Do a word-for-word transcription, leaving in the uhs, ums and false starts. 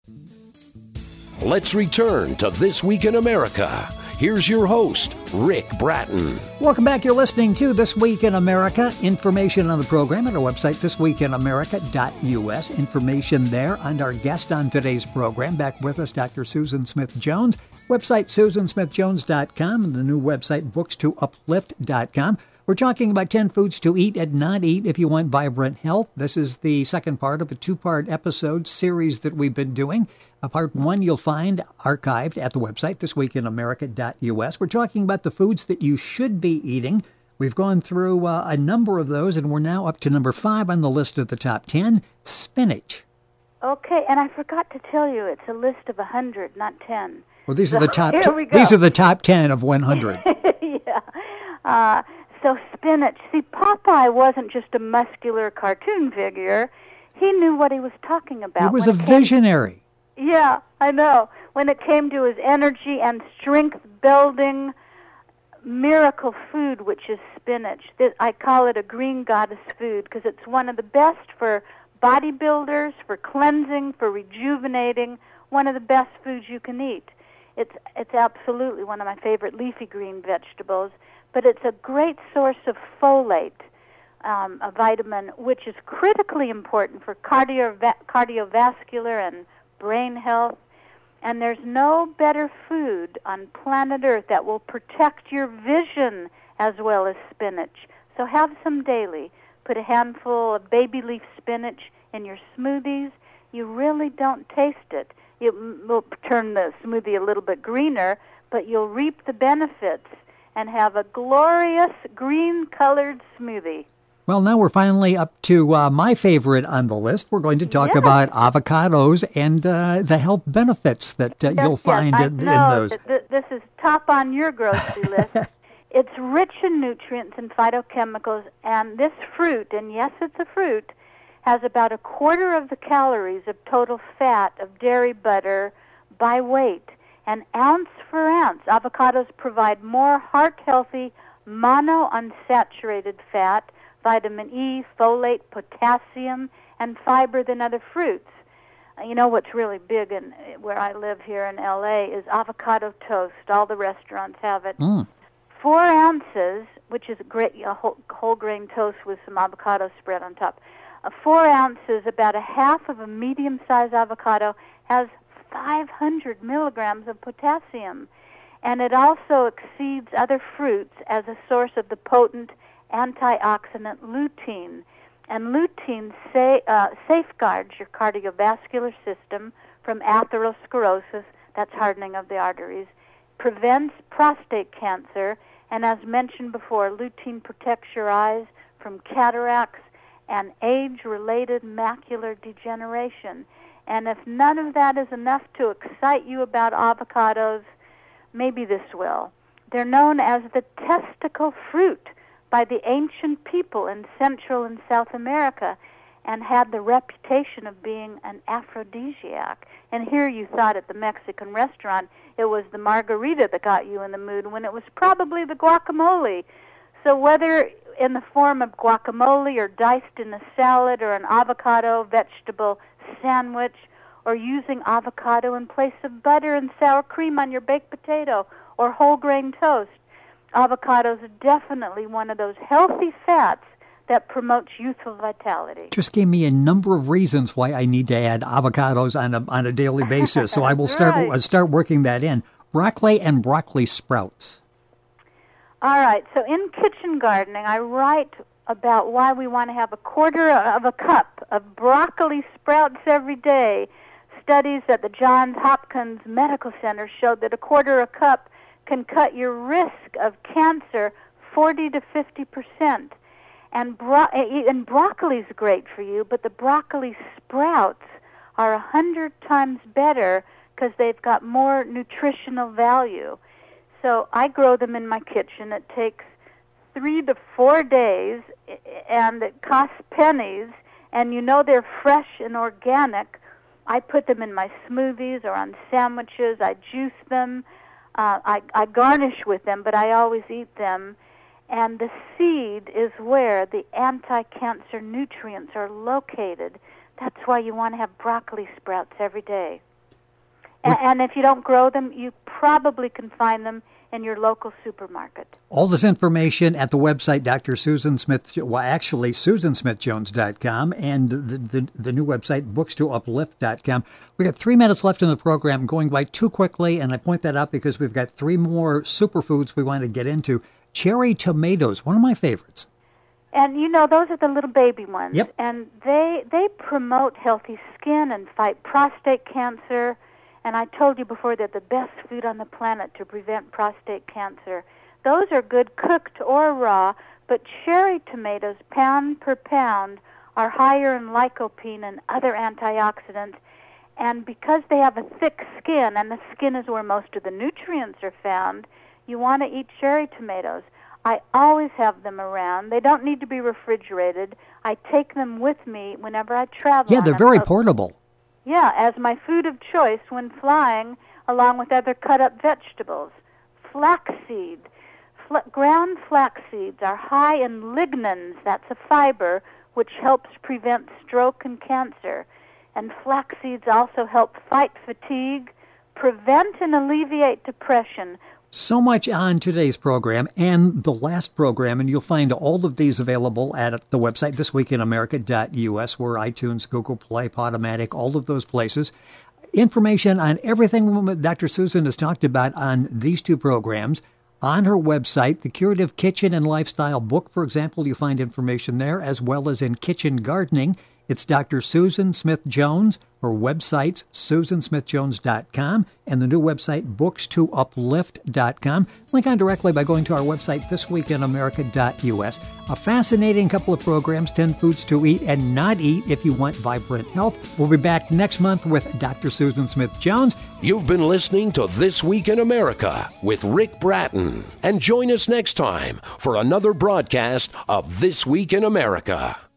Let's return to This Week in America. Here's your host, Rick Bratton. Welcome back. You're listening to This Week in America. Information on the program at our website, this week in america dot u s. Information there on our guest on today's program. Back with us, Doctor Susan Smith-Jones. Website, susan smith jones dot com, and the new website, books to uplift dot com. We're talking about ten foods to eat and not eat if you want vibrant health. This is the second part of a two-part episode series that we've been doing. Uh, part one you'll find archived at the website, this week in america dot u s. We're talking about the foods that you should be eating. We've gone through uh, a number of those, and we're now up to number five on the list of the top ten, spinach. Okay, and I forgot to tell you, it's a list of one hundred, not ten. Well, these so, are the top. Here T- we go. These are the top ten of one hundred. yeah. Uh, so spinach. See, Popeye wasn't just a muscular cartoon figure. He knew what he was talking about. He was when a it came- visionary. Yeah, I know. When it came to his energy and strength-building miracle food, which is spinach. This, I call it a green goddess food because it's one of the best for bodybuilders, for cleansing, for rejuvenating, one of the best foods you can eat. It's it's absolutely one of my favorite leafy green vegetables, but it's a great source of folate, um, a vitamin which is critically important for cardio, cardiovascular and brain health. And there's no better food on planet Earth that will protect your vision as well as spinach. So have some daily. Put a handful of baby leaf spinach in your smoothies. You really don't taste it. It will turn the smoothie a little bit greener, but you'll reap the benefits and have a glorious green-colored smoothie. Well, now we're finally up to uh, my favorite on the list. We're going to talk yes. about avocados and uh, the health benefits that uh, you'll find yes, in, in know those. That th- this is top on your grocery list. It's rich in nutrients and phytochemicals, and this fruit, and yes, it's a fruit, has about a quarter of the calories of total fat of dairy butter by weight. And ounce for ounce, avocados provide more heart-healthy monounsaturated fat, vitamin E, folate, potassium, and fiber than other fruits. You know what's really big in where I live here in L A is avocado toast. All the restaurants have it. Mm. Four ounces, which is a great a whole, whole grain toast with some avocado spread on top. Uh, four ounces, about a half of a medium-sized avocado, has five hundred milligrams of potassium. And it also exceeds other fruits as a source of the potent antioxidant lutein. And lutein sa- uh, safeguards your cardiovascular system from atherosclerosis, that's hardening of the arteries, prevents prostate cancer, and as mentioned before, lutein protects your eyes from cataracts and age-related macular degeneration. And if none of that is enough to excite you about avocados, maybe this will. They're known as the testicle fruit by the ancient people in Central and South America and had the reputation of being an aphrodisiac. And here you thought at the Mexican restaurant it was the margarita that got you in the mood when it was probably the guacamole. So whether in the form of guacamole or diced in a salad or an avocado vegetable sandwich or using avocado in place of butter and sour cream on your baked potato or whole grain toast, avocados are definitely one of those healthy fats that promotes youthful vitality. Just gave me a number of reasons why I need to add avocados on a on a daily basis. So I will start right. uh, start working that in. Broccoli and broccoli sprouts. All right. So in kitchen gardening, I write about why we want to have a quarter of a cup of broccoli sprouts every day. Studies at the Johns Hopkins Medical Center showed that a quarter of a cup can cut your risk of cancer forty to fifty percent. And, bro- and broccoli's great for you, but the broccoli sprouts are a hundred times better because they've got more nutritional value. So I grow them in my kitchen. It takes three to four days, and it costs pennies, and you know they're fresh and organic. I put them in my smoothies or on sandwiches. I juice them. Uh, I, I garnish with them, but I always eat them. And the seed is where the anti-cancer nutrients are located. That's why you want to have broccoli sprouts every day. And, and if you don't grow them, you probably can find them in your local supermarket. All this information at the website, Doctor Susan Smith, well, actually, susan smith jones dot com, and the, the, the new website, books to uplift dot com. We've got three minutes left in the program, going by too quickly, and I point that out because we've got three more superfoods we want to get into. Cherry tomatoes, one of my favorites. And, you know, those are the little baby ones. Yep. And they they promote healthy skin and fight prostate cancer. And I told you before, they're the best food on the planet to prevent prostate cancer. Those are good cooked or raw, but cherry tomatoes, pound per pound, are higher in lycopene and other antioxidants. And because they have a thick skin, and the skin is where most of the nutrients are found, you want to eat cherry tomatoes. I always have them around. They don't need to be refrigerated. I take them with me whenever I travel. Yeah, they're very portable. Yeah, as my food of choice when flying, along with other cut-up vegetables. Flaxseed. Fl- ground flax seeds are high in lignans, that's a fiber, which helps prevent stroke and cancer. And flax seeds also help fight fatigue, prevent and alleviate depression. So much on today's program and the last program, and you'll find all of these available at the website, this week in america dot u s, where iTunes, Google Play, Podomatic, all of those places. Information on everything Doctor Susan has talked about on these two programs on her website. The Curative Kitchen and Lifestyle book, for example, you find information there, as well as in kitchen gardening. It's Doctor Susan Smith Jones. Her website's susan smith jones dot com, and the new website, books to uplift dot com. Link on directly by going to our website, this week in america dot u s. A fascinating couple of programs, ten foods to eat and not eat if you want vibrant health. We'll be back next month with Doctor Susan Smith Jones. You've been listening to This Week in America with Rick Bratton. And join us next time for another broadcast of This Week in America.